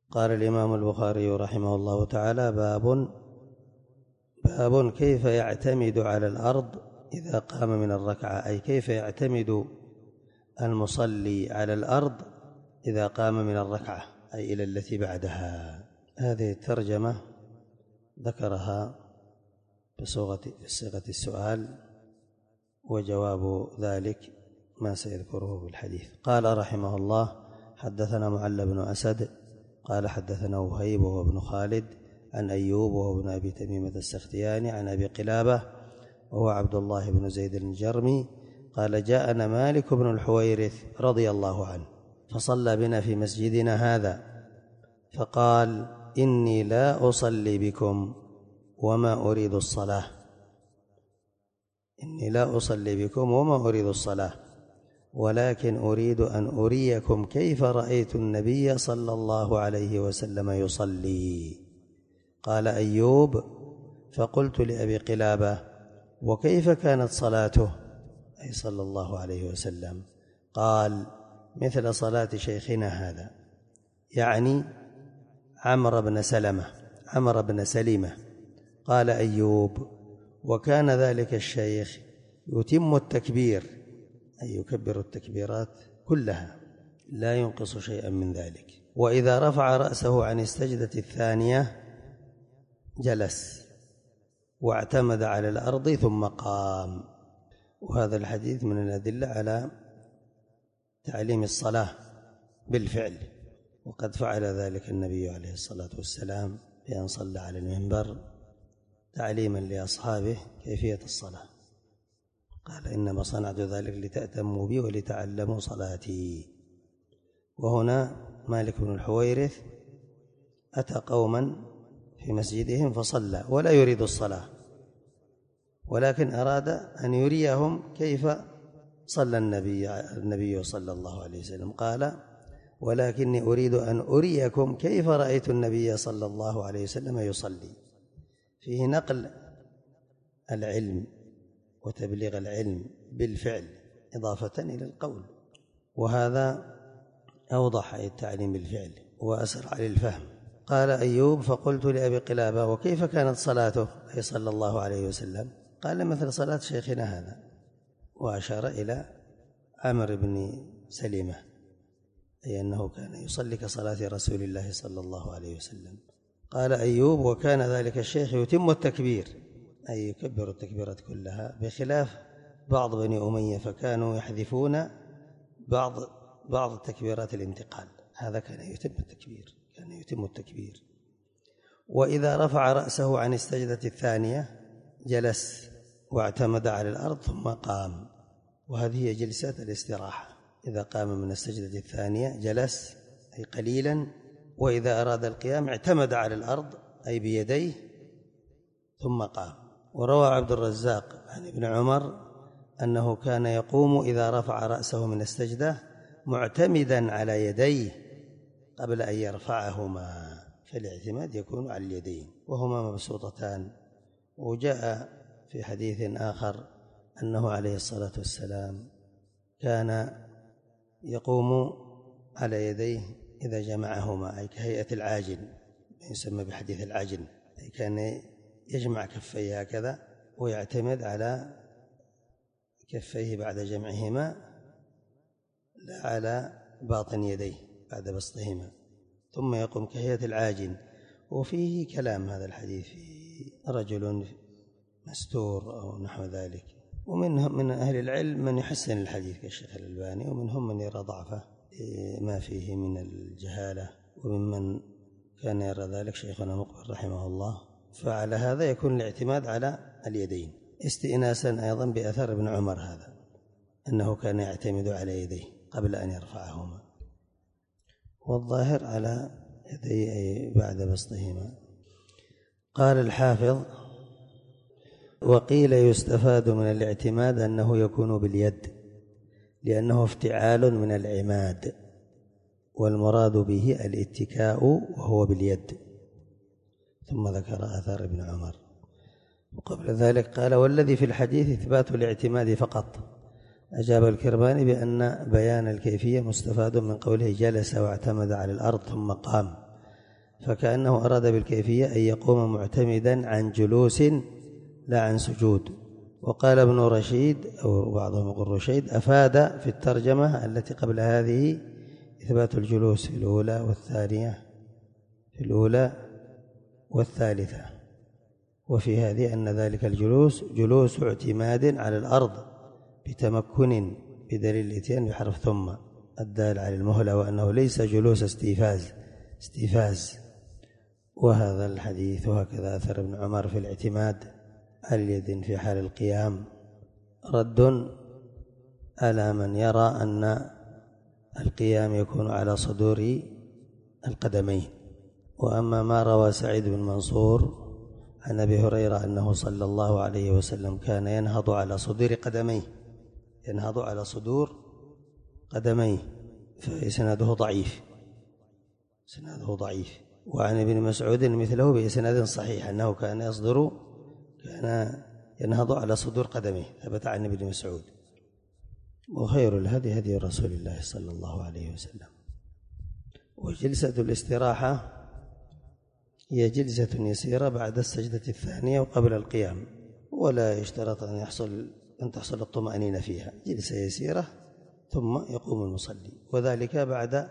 قال الإمام البخاري رحمه الله تعالى: باب كيف يعتمد على الأرض إذا قام من الركعة، أي كيف يعتمد المصلي على الأرض إذا قام من الركعة، أي إلى التي بعدها. هذه الترجمة ذكرها بصيغة السؤال، وجواب ذلك ما سيذكره في الحديث. قال رحمه الله: حدثنا معل بن أسد قال حدثنا وهيب وهو بن خالد عن أيوب وهو ابن أبي تميمة السختياني عن أبي قلابة وهو عبد الله بن زيد الجرمي قال: جاءنا مالك بن الحويرث رضي الله عنه فصلى بنا في مسجدنا هذا، فقال: إني لا أصلي بكم وما أريد الصلاة، إني لا أصلي بكم وما أريد الصلاة، ولكن أريد أن أريكم كيف رأيت النبي صلى الله عليه وسلم يصلي. قال أيوب: فقلت لأبي قلابة: وكيف كانت صلاته، أي صلى الله عليه وسلم؟ قال: مثل صلاة شيخنا هذا، يعني عمرو بن سلمة. قال أيوب: وكان ذلك الشيخ يتم التكبير، أي يكبر التكبيرات كلها لا ينقص شيئا من ذلك، وإذا رفع رأسه عن السجدة الثانية جلس واعتمد على الأرض ثم قام. وهذا الحديث من الأدلة على تعليم الصلاة بالفعل، وقد فعل ذلك النبي عليه الصلاة والسلام بأن صلى على المنبر تعليما لأصحابه كيفية الصلاة، قال: إنما صنعت ذلك لتأتموا بي ولتعلموا صلاتي. وهنا مالك بن الحويرث أتى قوما في مسجدهم فصلى ولا يريد الصلاة، ولكن أراد أن يريهم كيف صلى النبي صلى الله عليه وسلم. قال: ولكني أريد أن أريكم كيف رأيت النبي صلى الله عليه وسلم يصلي. فيه نقل العلم وتبليغ العلم بالفعل إضافة إلى القول، وهذا أوضح التعليم بالفعل وأسرع للفهم. قال أيوب: فقلت لأبي قلابة: وكيف كانت صلاته، أي صلى الله عليه وسلم؟ قال: مثل صلاة شيخنا هذا، وأشار إلى عمرو بن سلمة، أي أنه كان يصلي كصلاة رسول الله صلى الله عليه وسلم. قال أيوب: وكان ذلك الشيخ يتم التكبير، أي يكبر التكبيرات كلها، بخلاف بعض بني أمية فكانوا يحذفون بعض تكبيرات الانتقال، هذا كان يتم التكبير. وإذا رفع رأسه عن السجدة الثانية جلس واعتمد على الأرض ثم قام، وهذه هي جلسات الاستراحة. إذا قام من السجدة الثانية جلس، أي قليلا، وإذا أراد القيام اعتمد على الأرض، أي بيديه، ثم قام. وروى عبد الرزاق عن ابن عمر أنه كان يقوم إذا رفع رأسه من السجدة معتمدا على يديه قبل أن يرفعهما، فالاعتماد يكون على اليدين وهما مبسوطتان. وجاء في حديث آخر أنه عليه الصلاة والسلام كان يقوم على يديه إذا جمعهما، أي كهيئة العاجن، يسمى بحديث العاجن، أي كان يجمع كفيه هكذا ويعتمد على كفيه بعد جمعهما، لا على باطن يديه بعد بسطهما، ثم يقوم كهيئة العاجن. وفيه كلام هذا الحديث في رجل مستور أو نحو ذلك، ومنهم من أهل العلم من يحسن الحديث كالشيخ الألباني، ومنهم من يرى ضعفه ما فيه من الجهالة، وممن كان يرى ذلك شيخنا مقبل رحمه الله. فعلى هذا يكون الاعتماد على اليدين استئناسا أيضا بأثر ابن عمر هذا، أنه كان يعتمد على يديه قبل أن يرفعهما، والظاهر على يديه بعد بسطهما. قال الحافظ: وقيل يستفاد من الاعتماد أنه يكون باليد، لأنه افتعال من العماد، والمراد به الاتكاء وهو باليد. ثم ذكر آثار ابن عمر. وقبل ذلك قال: والذي في الحديث إثبات الاعتماد فقط. أجاب الكرماني بأن بيان الكيفية مستفاد من قوله جلس واعتمد على الأرض ثم قام، فكأنه أراد بالكيفية أن يقوم معتمدا عن جلوس لا عن سجود. وقال ابن رشيد أو بعضهم يقول رشيد أفاد في الترجمة التي قبل هذه إثبات الجلوس في الأولى والثالثة، وفي هذه أن ذلك الجلوس جلوس اعتماد على الأرض بتمكن بدليل الإتيان بحرف ثم الدال على المهلة، وأنه ليس جلوس استيفاز. وهذا الحديث وهكذا أثر ابن عمر في الاعتماد على اليد في حال القيام رد على من يرى أن القيام يكون على صدور القدمين. وأما ما روى سعيد بن منصور عن أبي هريرة أنه صلى الله عليه وسلم كان ينهض على صدور قدميه فإسناده ضعيف. وعن ابن مسعود مثله بإسناد صحيح أنه كان ينهض على صدور قدميه، ثبت عن ابن مسعود. وخير الهدي هدي رسول الله صلى الله عليه وسلم. وجلسة الاستراحة هي جلسة يسيرة بعد السجدة الثانية وقبل القيام، ولا يشترط أن تحصل الطمأنينة فيها، جلسة يسيرة ثم يقوم المصلي، وذلك بعد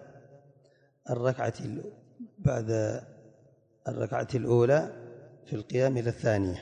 الركعة الأولى في القيام إلى الثانية،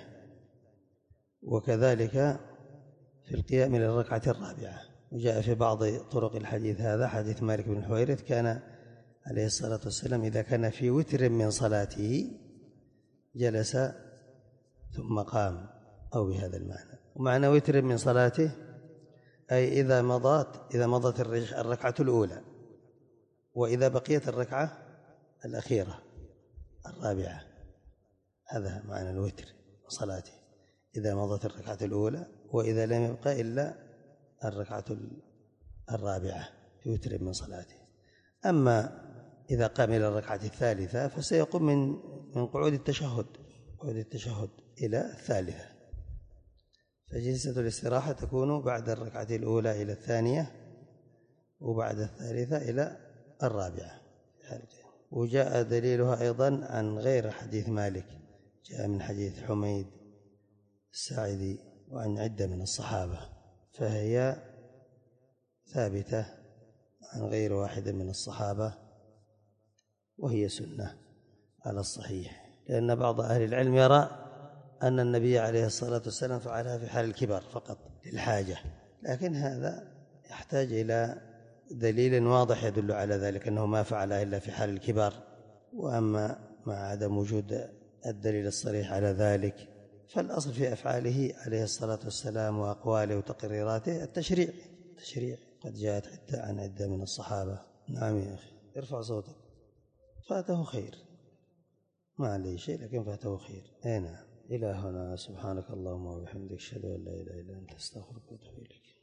وكذلك في القيام إلى الركعة الرابعة. وجاء في بعض طرق الحديث هذا حديث مالك بن الحويرث كان عليه الصلاة والسلام إذا كان في وتر من صلاته جلس ثم قام، أو بهذا المعنى. ومعنى وتر من صلاته أي إذا مضت الركعة الأولى، وإذا بقيت الركعة الأخيرة الرابعة، هذا معنى الوتر من صلاته، إذا مضت الركعة الأولى وإذا لم يبقى إلا الركعة الرابعة في وتر من صلاته. أما إذا قام إلى الركعة الثالثة فسيقوم من قعود التشهد إلى الثالثة. فجلسة الاستراحة تكون بعد الركعة الأولى إلى الثانية، وبعد الثالثة إلى الرابعة. وجاء دليلها أيضا عن غير حديث مالك، جاء من حديث حميد الساعدي وعن عدة من الصحابة، فهي ثابتة عن غير واحد من الصحابة، وهي سنة على الصحيح، لأن بعض أهل العلم يرى أن النبي عليه الصلاة والسلام فعلها في حال الكبر فقط للحاجة، لكن هذا يحتاج إلى دليل واضح يدل على ذلك أنه ما فعلها إلا في حال الكبر. وأما مع عدم وجود الدليل الصريح على ذلك فالأصل في أفعاله عليه الصلاة والسلام وأقواله وتقريراته التشريع قد جاءت عن عدة من الصحابة. نعم يا أخي ارفع صوتك. فاته خير، ما عليه شيء لكن فاته خير. نعم. إلى هنا، سبحانك اللهم وبحمدك، أشهد أن لا إله إلا أنت، أستغفرك وأتوب إليك.